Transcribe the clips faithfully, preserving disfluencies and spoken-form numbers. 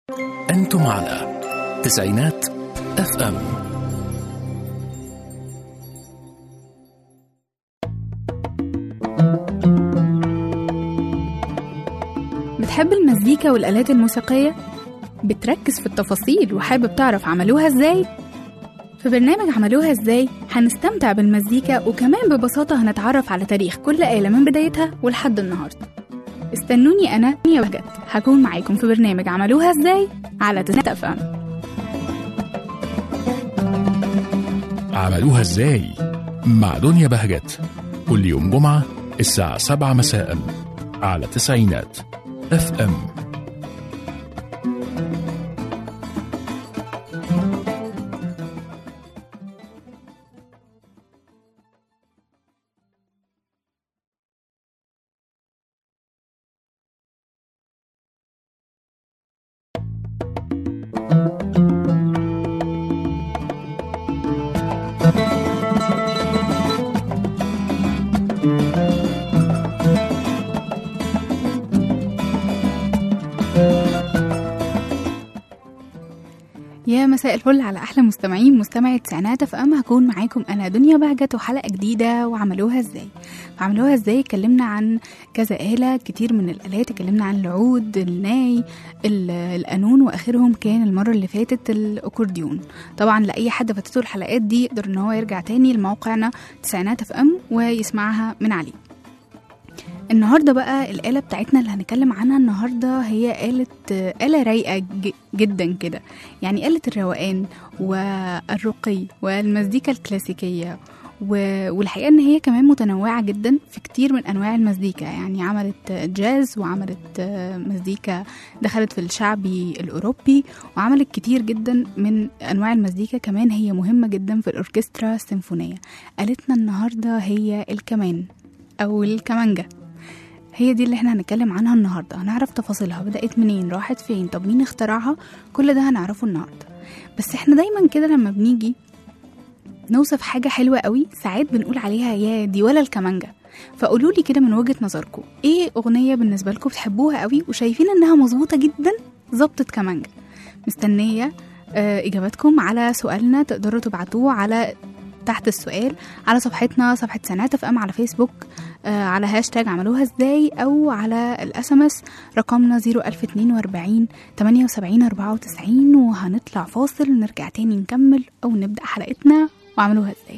أنتم على تسعينات اف ام. بتحب المزيكا والآلات الموسيقية؟ بتركز في التفاصيل وحابب تعرف عملوها ازاي؟ في برنامج عملوها ازاي هنستمتع بالمزيكا، وكمان ببساطة هنتعرف على تاريخ كل آلة من بدايتها ولحد النهاردة. استنوني أنا دنيا بهجت هكون معاكم في برنامج عملوها ازاي على تسعينات اف ام. عملوها ازاي مع دنيا بهجت، كل يوم جمعة الساعة سبعة مساء على تسعينات اف ام. يا مساء الفل على احلى مستمعين مستمعي تسعينات اف ام. هكون معاكم انا دنيا بهجت وحلقه جديده وعملوها ازاي. عملوها ازاي اتكلمنا عن كذا آلة كتير من الآلات، اتكلمنا عن العود، الناي، القانون، واخرهم كان المره اللي فاتت الاكورديون. طبعا لاي حد فاتته الحلقات دي يقدر ان هو يرجع تاني لموقعنا تسعينات اف ام ويسمعها من عليه. النهاردة بقى الآلة بتاعتنا اللي هنتكلم عنها النهاردة هي آلة آلة رايقة جدا كده، يعني آلة الروقان والرقي والمزيكا الكلاسيكية، والحقيقة ان هي كمان متنوعة جدا في كتير من انواع المزيكا. يعني عملت جاز وعملت مزيكا دخلت في الشعبي الاوروبي، وعملت كتير جدا من انواع المزيكا. كمان هي مهمة جدا في الاوركسترا السيمفونية. آلتنا النهاردة هي الكمان او الكمانجة، هي دي اللي احنا هنتكلم عنها النهاردة. هنعرف تفاصيلها، بدأت منين، راحت فين، طب مين اخترعها، كل ده هنعرفه النهاردة. بس احنا دايما كده لما بنيجي نوصف حاجة حلوة قوي ساعات بنقول عليها يا دي ولا الكمانجة. فقولوا لي كده من وجهة نظركم ايه اغنية بالنسبة لكم بتحبوها قوي وشايفين انها مظبوطة جدا ظبطت كمانجة؟ مستنية اه اجاباتكم على سؤالنا، تقدروا تبعتوه على تحت السؤال على صفحتنا، صفحة تسعينات اف ام على فيسبوك، آه على هاشتاج عملوها ازاي، او على الاس ام اس رقمنا صفر الف اتنين واربعين تمانية وسبعين اربعة وتسعين. وهنطلع فاصل ونرجع تاني نكمل او نبدأ حلقتنا وعملوها ازاي.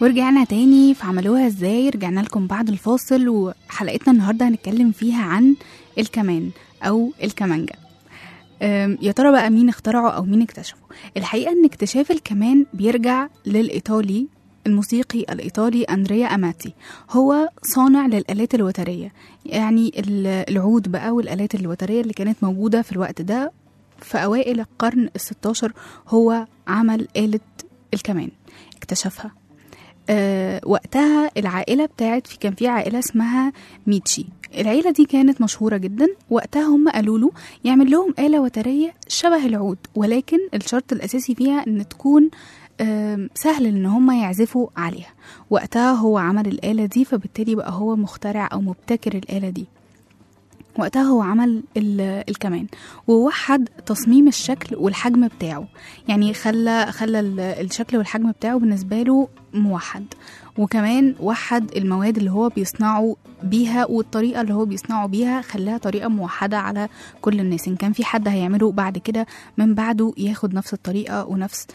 ورجعنا تاني في عملوها ازاي. رجعنا لكم بعد الفاصل، وحلقتنا النهاردة هنتكلم فيها عن الكمان أو الكمانجة. يا ترى بقى مين اخترعه أو مين اكتشفه؟ الحقيقة ان اكتشاف الكمان بيرجع للإيطالي الموسيقي الإيطالي أندريا أماتي. هو صانع للآلات الوترية، يعني العود بقى والآلات الوترية اللي كانت موجودة في الوقت ده في أوائل القرن الستاشر. هو عمل آلة الكمان، اكتشفها. أه وقتها العائلة بتاعت في كان في عائلة اسمها ميتشي. العيلة دي كانت مشهورة جدا. وقتها هم قالوا له يعمل لهم آلة وترية شبه العود، ولكن الشرط الأساسي فيها ان تكون أه سهل ان هم يعزفوا عليها. وقتها هو عمل الآلة دي، فبالتالي بقى هو مخترع او مبتكر الآلة دي. وقتها هو عمل الكمان، ووحد تصميم الشكل والحجم بتاعه، يعني خلى خلى الشكل والحجم بتاعه بالنسبة له موحد. وكمان وحد المواد اللي هو بيصنعه بيها والطريقة اللي هو بيصنعه بيها، خلاها طريقة موحدة على كل الناس. إن كان في حد هيعمله بعد كده من بعده ياخد نفس الطريقة ونفس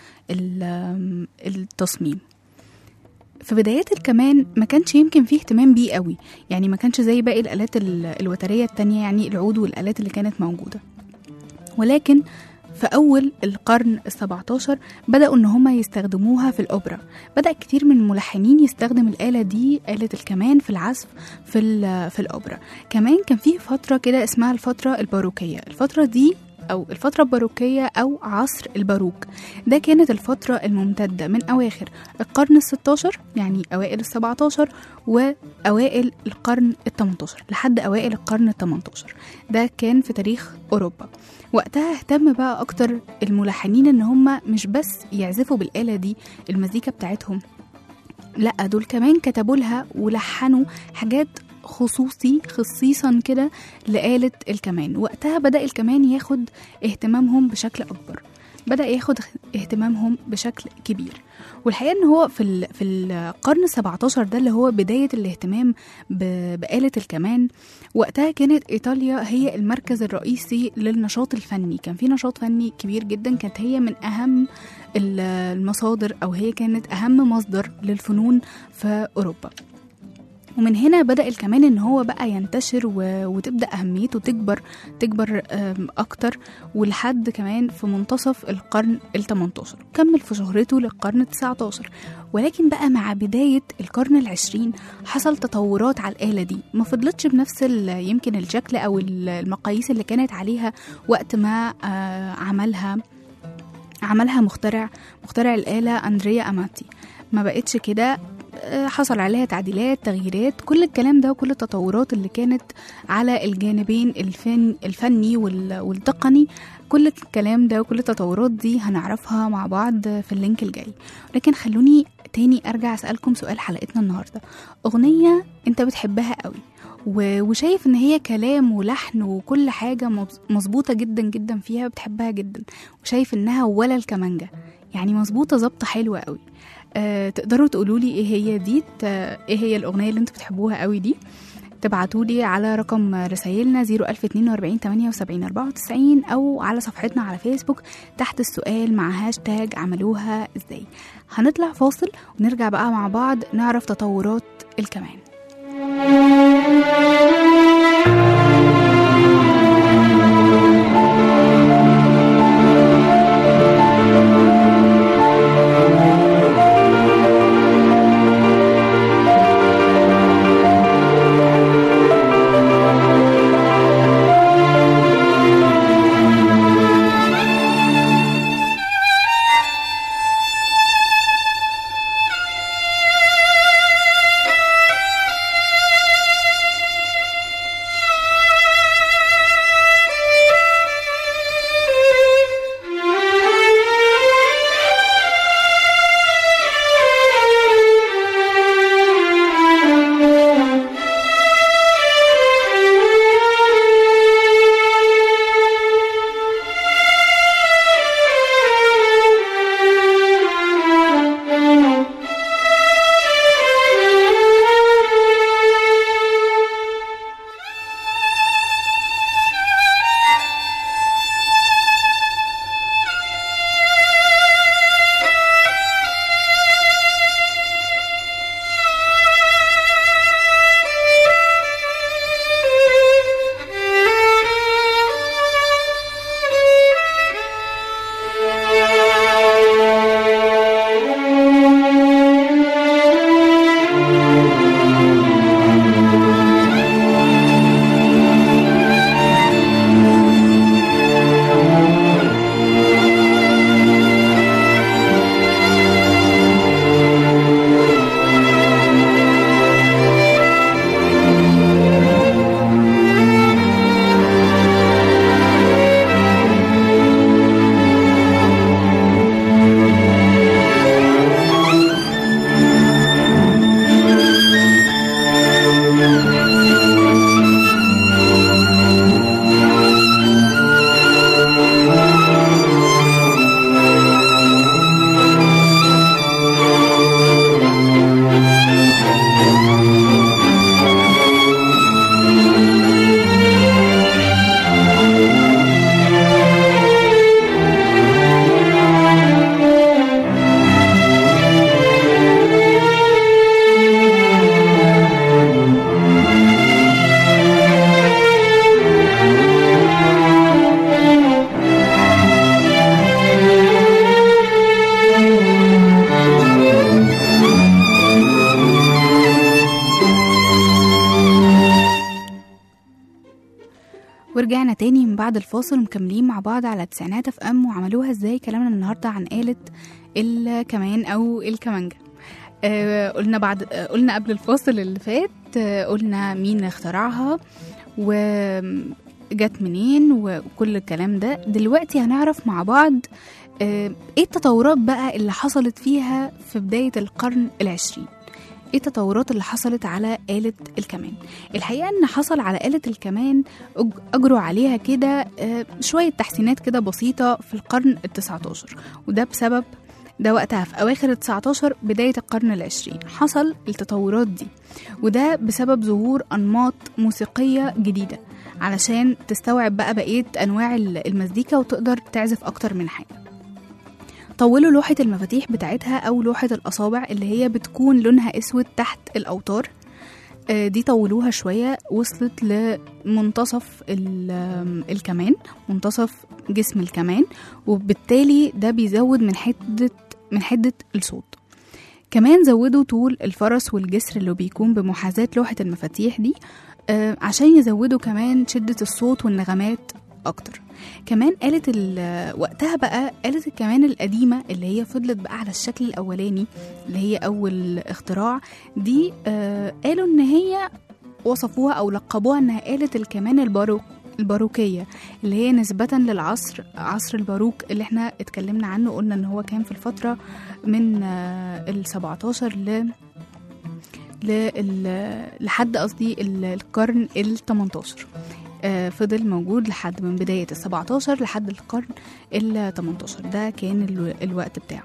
التصميم. في بدايات الكمان ما كانش يمكن فيه اهتمام بيه قوي، يعني ما كانش زي باقي الآلات الوترية التانية، يعني العود والآلات اللي كانت موجودة. ولكن في أول القرن السبعتاشر بدأوا إن هما يستخدموها في الأوبرا. بدأ كتير من الملحنين يستخدم الآلة دي، آلة الكمان، في العزف في, في الأوبرا. كمان كان فيه فترة كده اسمها الفترة الباروكية. الفترة دي أو الفترة الباروكية أو عصر الباروك، ده كانت الفترة الممتدة من أواخر القرن الستاشر، يعني أوائل السبعتاشر، وأوائل القرن التمنتاشر لحد أوائل القرن التمنتاشر. ده كان في تاريخ أوروبا. وقتها اهتم بقى أكتر الملحنين إن هم مش بس يعزفوا بالآلة دي المزيكا بتاعتهم، لأ دول كمان كتبوا لها ولحنوا حاجات خصوصي خصيصا كده لآلة الكمان. وقتها بدأ الكمان ياخد اهتمامهم بشكل أكبر، بدأ ياخد اهتمامهم بشكل كبير. والحقيقة ان هو في في القرن السبعتاشر ده اللي هو بداية الاهتمام بآلة الكمان. وقتها كانت إيطاليا هي المركز الرئيسي للنشاط الفني، كان في نشاط فني كبير جدا، كانت هي من أهم المصادر أو هي كانت أهم مصدر للفنون في أوروبا. ومن هنا بدأ الكمان ان هو بقى ينتشر و... وتبدأ أهميته تكبر تكبر أكتر، ولحد كمان في منتصف القرن التمنتاشر كمل في شهرته للقرن التسعتاشر. ولكن بقى مع بداية القرن العشرين حصل تطورات على الآلة دي، ما فضلتش بنفس يمكن الشكل أو المقاييس اللي كانت عليها وقت ما عملها عملها مخترع مخترع الآلة أندريا أماتي. ما بقتش كده، حصل عليها تعديلات، تغييرات، كل الكلام ده وكل التطورات اللي كانت على الجانبين الفن الفني والتقني. كل الكلام ده وكل التطورات دي هنعرفها مع بعض في اللينك الجاي. لكن خلوني تاني أرجع أسألكم سؤال حلقتنا النهاردة. أغنية أنت بتحبها قوي وشايف ان هي كلام ولحن وكل حاجة مظبوطة جدا جدا فيها، بتحبها جدا وشايف انها ولا الكمانجة، يعني مظبوطة ظبطة حلوة قوي. أه تقدروا تقولولي ايه هي دي، ايه هي الأغنية اللي انتوا بتحبوها قوي دي؟ تبعتولي على رقم رسايلنا صفر ألف اتنين وأربعين تمانية وسبعين أربعة وتسعين أو على صفحتنا على فيسبوك تحت السؤال مع هاشتاج عملوها ازاي. هنطلع فاصل ونرجع بقى مع بعض نعرف تطورات الكمان. تاني من بعد الفاصل ومكملين مع بعض على تسعينات اف ام وعملوها ازاي. كلامنا النهارده عن آلة الكمان او الكمانجة. آه قلنا بعد آه قلنا قبل الفاصل اللي فات، آه قلنا مين اخترعها وجت منين وكل الكلام ده. دلوقتي هنعرف مع بعض آه ايه التطورات بقى اللي حصلت فيها في بداية القرن العشرين. ايه التطورات اللي حصلت على آلة الكمان؟ الحقيقة ان حصل على آلة الكمان اجروا عليها كده شوية تحسينات كده بسيطة في القرن التسعتاشر، وده بسبب ده وقتها في اواخر التسعتاشر بداية القرن العشرين حصل التطورات دي، وده بسبب ظهور انماط موسيقية جديدة علشان تستوعب بقى بقية انواع المزيكا وتقدر تعزف اكتر من حاجة. طولوا لوحة المفاتيح بتاعتها أو لوحة الأصابع اللي هي بتكون لونها أسود تحت الأوتار، دي طولوها شوية، وصلت لمنتصف الكمان، منتصف جسم الكمان، وبالتالي ده بيزود من حدة من حدة الصوت. كمان زودوا طول الفرس والجسر اللي بيكون بمحاذاة لوحة المفاتيح دي عشان يزودوا كمان شدة الصوت والنغمات أكتر. كمان آلة وقتها بقى آلة الكمان القديمة اللي هي فضلت بقى على الشكل الأولاني اللي هي أول اختراع دي، آه قالوا إن هي وصفوها أو لقبوها إنها آلة الكمان الباروك الباروكية، اللي هي نسبة للعصر عصر الباروك اللي احنا اتكلمنا عنه. قلنا إن هو كان في الفترة من آه السبعتاشر ل لحد قصدي القرن التمنتاشر. فضل موجود لحد من بداية السبعتاشر لحد القرن التمنتاشر، ده كان الوقت بتاعه.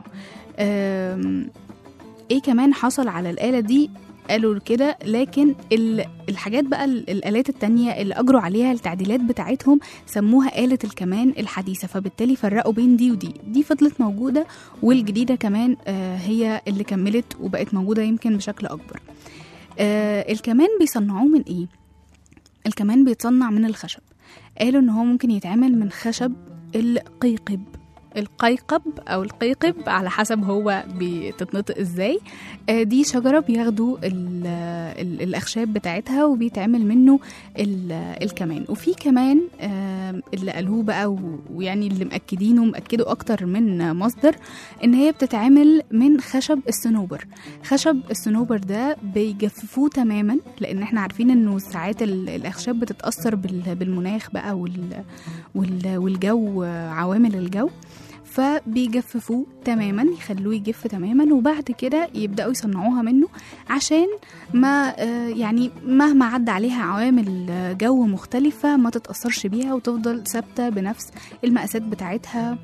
ايه كمان حصل على الآلة دي؟ قالوا كده، لكن الحاجات بقى الآلات التانية اللي أجروا عليها التعديلات بتاعتهم سموها آلة الكمان الحديثة، فبالتالي فرقوا بين دي ودي. دي فضلت موجودة، والجديدة كمان هي اللي كملت وبقت موجودة يمكن بشكل أكبر. الكمان بيصنعوه من ايه؟ الكمان بيتصنع من الخشب. قالوا ان هو ممكن يتعمل من خشب القيقب القيقب او القيقب على حسب هو بتتنطق ازاي. آه دي شجرة بياخدوا ال ال الاخشاب بتاعتها وبيتعمل منه الكمان. وفي كمان آه اللي قالوه بقى ويعني اللي مأكدينه مأكدوا اكتر من مصدر ان هي بتتعمل من خشب الصنوبر. خشب الصنوبر ده بيجففوه تماما، لان احنا عارفين انه ساعات الاخشاب بتتأثر بالمناخ بقى والجو، عوامل الجو، فبيجففوه تماما، يخلوه يجف تماما، وبعد كده يبدأوا يصنعوها منه عشان ما يعني مهما عدى عليها عوامل جو مختلفة ما تتأثرش بيها وتفضل ثابتة بنفس المقاسات بتاعتها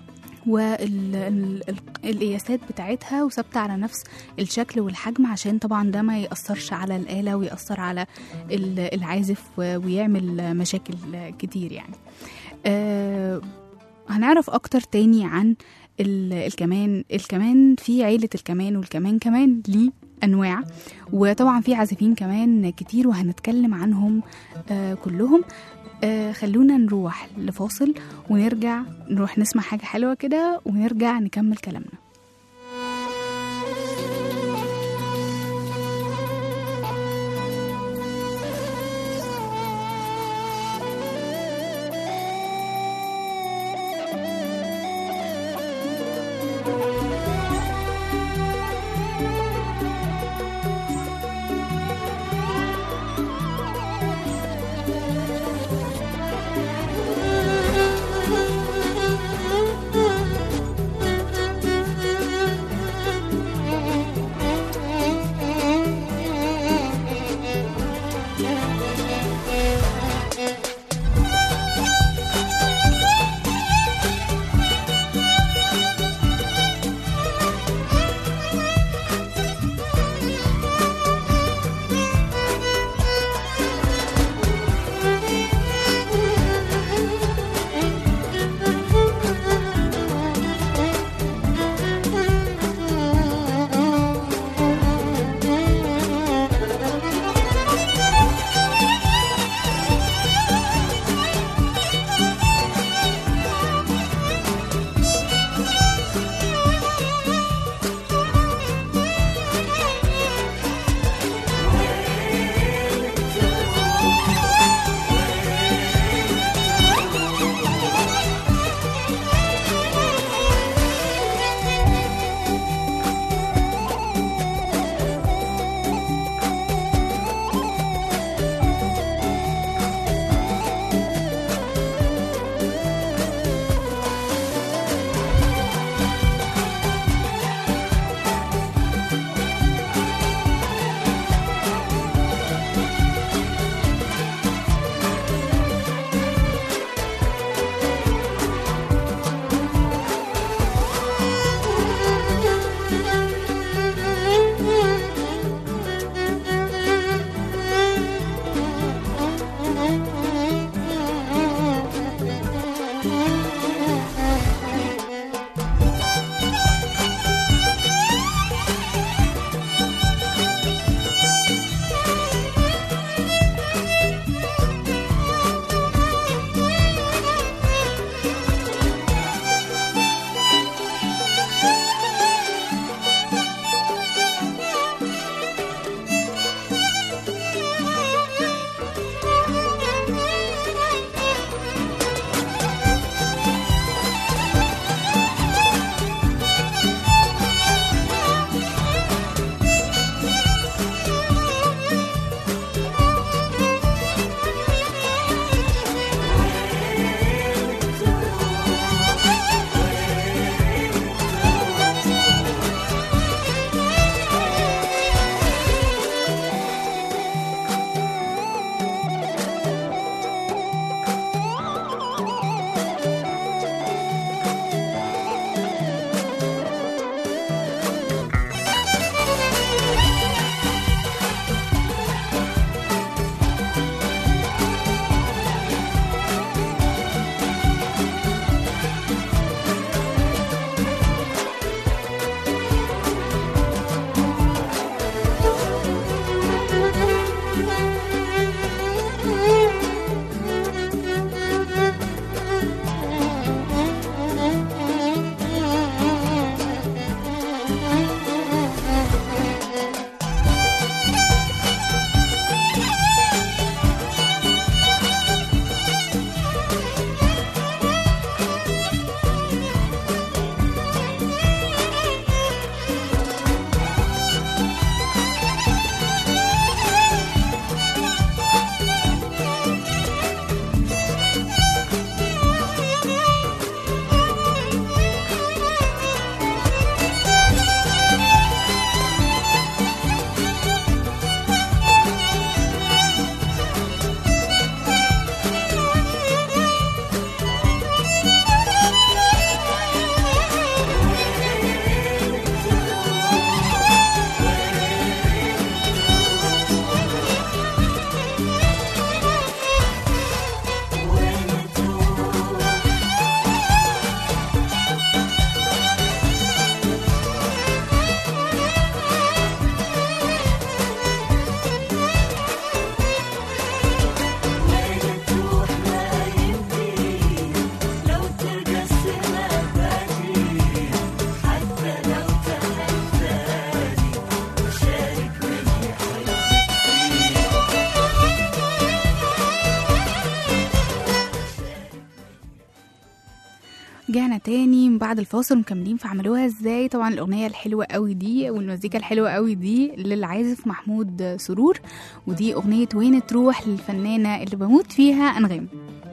والقياسات بتاعتها وثابتة على نفس الشكل والحجم، عشان طبعا ده ما يأثرش على الآلة ويأثر على العازف ويعمل مشاكل كتير يعني. أه هنعرف أكتر تاني عن الكمان. الكمان في عيلة الكمان، والكمان كمان ليه أنواع، وطبعا في عازفين كمان كتير وهنتكلم عنهم آه كلهم. آه خلونا نروح لفاصل ونرجع نروح نسمع حاجة حلوة كده ونرجع نكمل كلامنا. رجعنا تاني من بعد الفاصل مكملين في عملوها ازاي. طبعا الاغنيه الحلوه قوي دي والمزيكا الحلوه قوي دي للعازف محمود سرور، ودي اغنيه وين تروح للفنانه اللي بموت فيها انغام.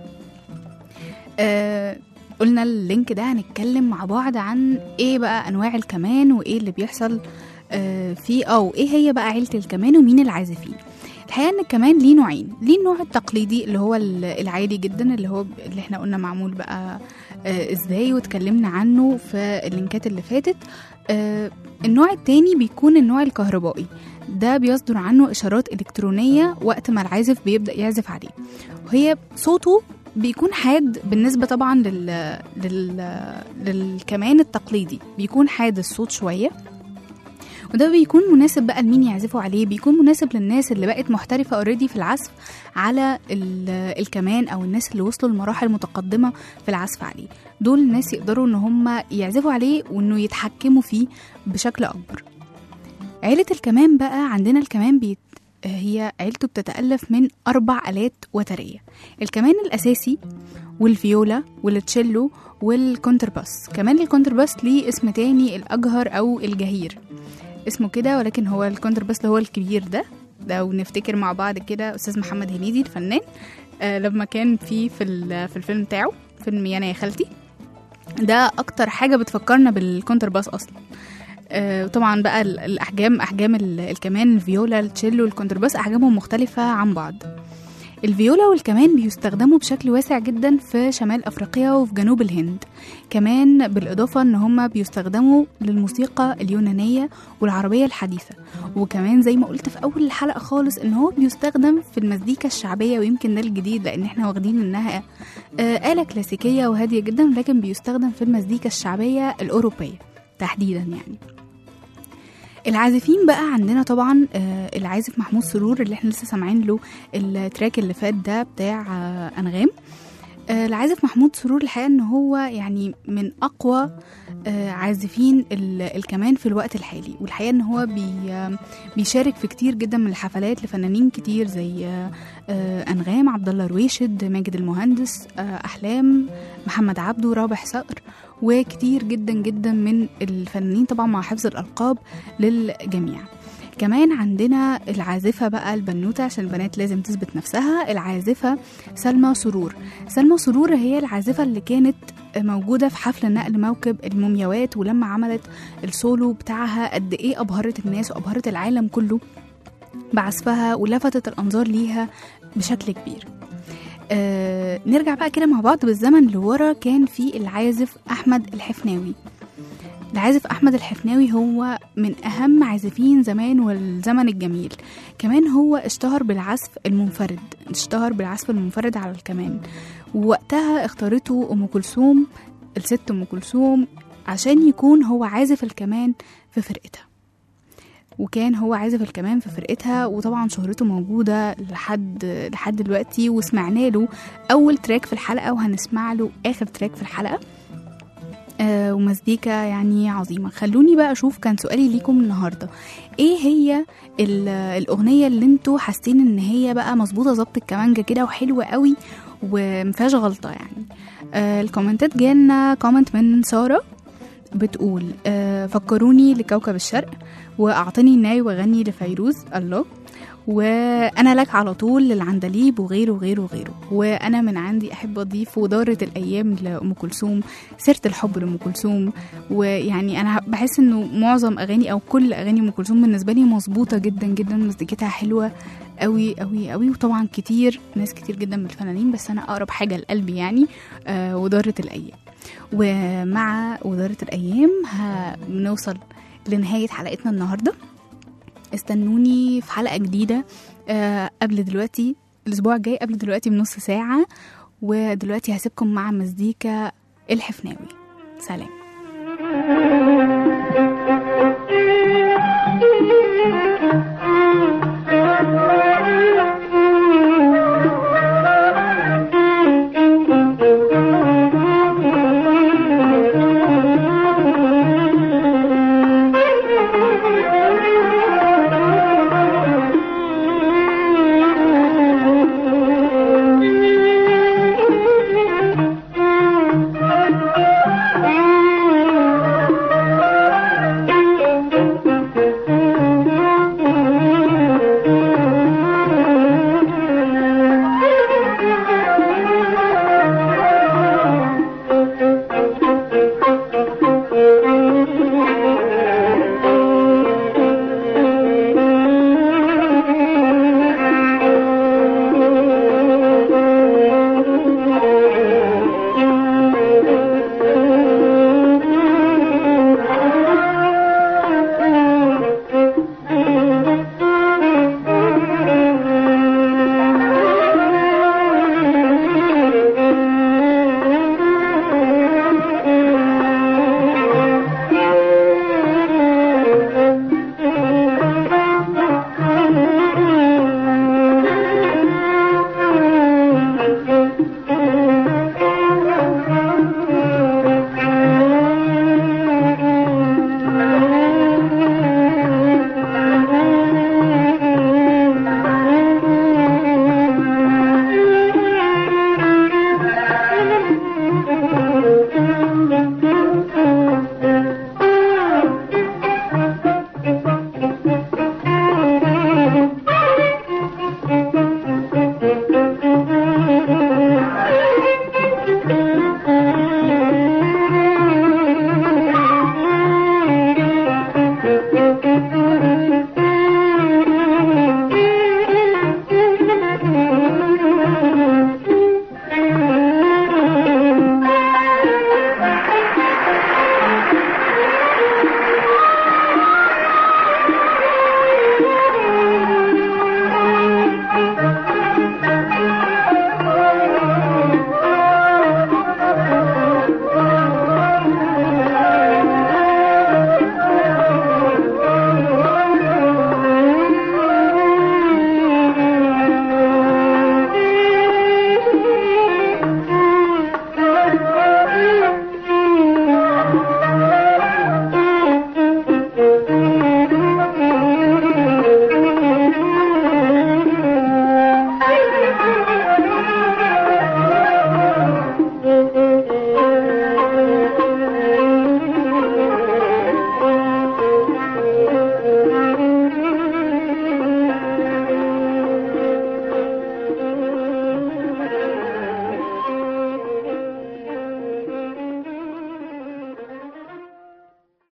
آه قلنا اللينك ده هنتكلم مع بعض عن ايه بقى انواع الكمان وايه اللي بيحصل آه فيه، او ايه هي بقى عيله الكمان ومين العازفين. الحقيقه ان الكمان ليه نوعين، ليه النوع التقليدي اللي هو العادي جدا اللي هو اللي احنا قلنا معمول بقى آه ازاي واتكلمنا عنه في اللينكات اللي فاتت. آه النوع التاني بيكون النوع الكهربائي، ده بيصدر عنه اشارات الكترونيه وقت ما العازف بيبدا يعزف عليه، وهي صوته بيكون حاد بالنسبه طبعا لل... لل... للكمان التقليدي، بيكون حاد الصوت شويه، وده بيكون مناسب بقى لمين يعزفوا عليه، بيكون مناسب للناس اللي بقت محترفة اوريدي في العزف على الكمان، او الناس اللي وصلوا لمراحل متقدمة في العزف عليه. دول الناس يقدروا ان هم يعزفوا عليه وانه يتحكموا فيه بشكل اكبر. عيلة الكمان بقى عندنا الكمان بيت هي عيلته بتتألف من أربع آلات وترية، الكمان الأساسي والفيولا والتشيلو والكونترباس. كمان الكونترباس ليه اسم تاني، الأجهر أو الجهير اسمه كده، ولكن هو الكونترباس اللي هو الكبير ده. لو نفتكر مع بعض كده أستاذ محمد هنيدي الفنان آه لما كان في في, في الفيلم بتاعه فيلم يانا يا خالتي، ده أكتر حاجة بتفكرنا بالكونترباس أصلا. آه طبعا بقى الأحجام أحجام الكمان الفيولا التشيلو الكونترباس أحجامهم مختلفة عن بعض. الفيولا والكمان بيستخدموا بشكل واسع جدا في شمال أفريقيا وفي جنوب الهند، كمان بالإضافة أن هما بيستخدموا للموسيقى اليونانية والعربية الحديثة، وكمان زي ما قلت في أول الحلقة خالص أنه هو بيستخدم في المزيكا الشعبية، ويمكن ده الجديد لأن احنا واخدين أنها آلة كلاسيكية وهادية جدا، لكن بيستخدم في المزيكا الشعبية الأوروبية تحديدا. يعني العازفين بقى عندنا طبعا آه العازف محمود سرور اللي احنا لسه سامعين له التراك اللي فات ده بتاع آه أنغام. آه العازف محمود سرور الحقيقة ان هو يعني من أقوى آه عازفين الكمان في الوقت الحالي، والحقيقة ان هو بي آه بيشارك في كتير جدا من الحفلات لفنانين كتير زي آه آه أنغام، عبد الله رويشد، ماجد المهندس، آه أحلام، محمد عبده، رابح صقر، وكتير جدا جدا من الفنانين طبعا مع حفظ الألقاب للجميع. كمان عندنا العازفة بقى البنوتة عشان البنات لازم تثبت نفسها، العازفة سلمى سرور. سلمى سرور هي العازفة اللي كانت موجودة في حفل نقل موكب المومياوات، ولما عملت السولو بتاعها قد ايه أبهرت الناس وأبهرت العالم كله بعزفها ولفتت الأنظار ليها بشكل كبير. آه نرجع بقى كده مع بعض بالزمن لورا. كان في العازف أحمد الحفناوي. العازف أحمد الحفناوي هو من أهم عازفين زمان والزمن الجميل، كمان هو اشتهر بالعزف المنفرد اشتهر بالعزف المنفرد على الكمان، ووقتها اختارته أم كلثوم الست أم كلثوم عشان يكون هو عازف الكمان في فرقتها، وكان هو عازف الكمان في فرقتها، وطبعا شهرته موجودة لحد لحد دلوقتي. وسمعنا له أول تراك في الحلقة وهنسمع له آخر تراك في الحلقة، آه ومزيكا يعني عظيمة. خلوني بقى أشوف، كان سؤالي ليكم النهاردة إيه هي الأغنية اللي انتوا حاسين إن هي بقى مظبوطة ظبط الكمانجة كده وحلوة قوي ومفيهاش غلطة يعني. آه الكومنتات جالنا كومنت من سارة بتقول آه فكروني لكوكب الشرق، وأعطني الناي وغني لفيروز الله، وأنا لك على طول للعندليب وغيره وغيره وغيره، وأنا من عندي أحب أضيف ودارة الأيام لأم كلثوم، سيرة الحب لأم كلثوم. ويعني أنا بحس إنه معظم أغاني أو كل أغاني أم كلثوم بالنسبة لي مظبوطة جدا جدا، مزيكتها حلوة قوي قوي قوي. وطبعا كتير ناس كتير جدا من الفنانين، بس أنا أقرب حاجة لقلبي يعني آه ودارة الأيام. ومع ودارة الأيام هنوصل لنهاية حلقتنا النهاردة. استنوني في حلقة جديدة أه قبل دلوقتي الأسبوع الجاي قبل دلوقتي بنص ساعة. ودلوقتي هسيبكم مع مزيكا الحفناوي. سلام.